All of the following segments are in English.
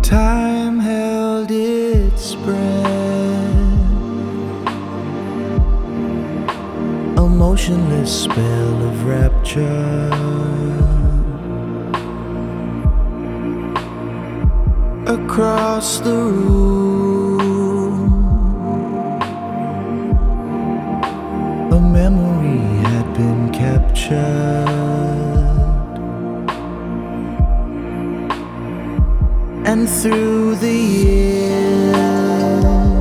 Time held its breath, a motionless spell of rapture. Across the room, a memory had been captured, and through the years,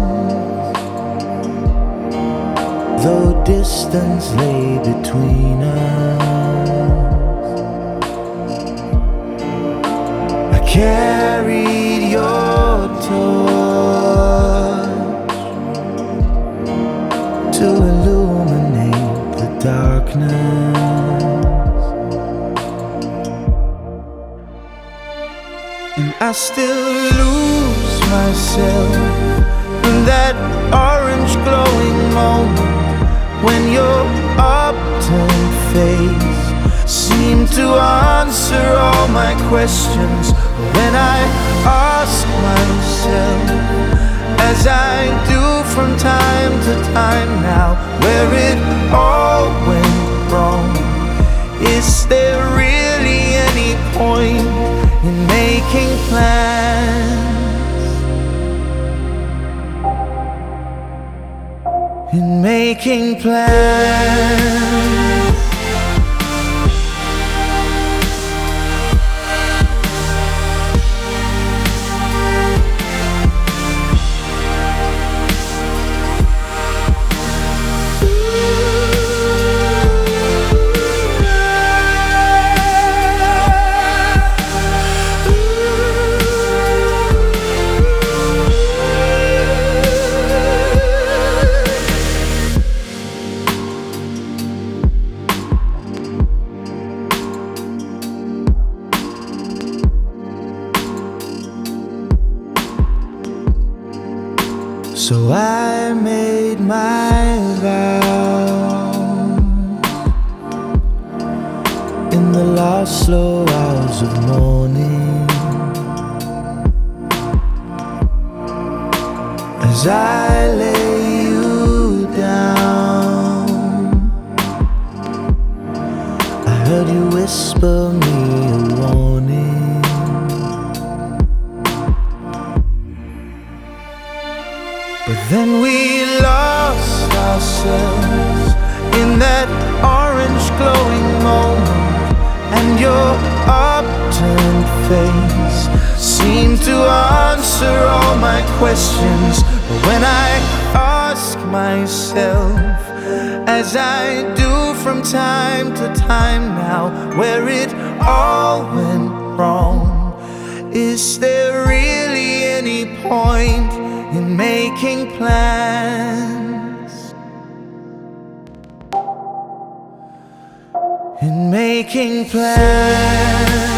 though distance lay between us, I carried your torch to illuminate the darkness. And I still lose myself in that orange glowing moment when your upturned face seemed to answer all my questions. When I ask myself, as I do from time to time now, where it all went wrong, is there really any point in making plans, in making plans? So I made my vow in the last slow hours of morning, as I lay you down, I heard you whisper me a warning. But then we lost ourselves in that orange glowing moment, and your upturned face seemed to answer all my questions. But when I ask myself, as I do from time to time now, where it all went wrong, is there really any point in making plans, in making plans?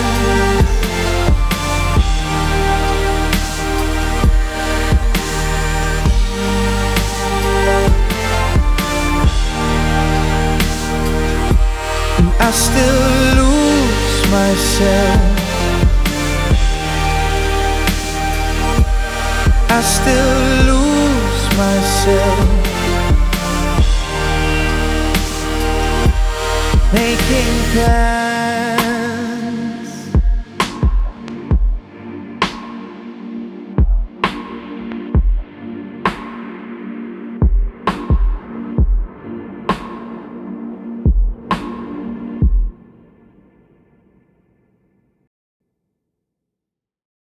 And I still lose myself, I still lose myself, making plans.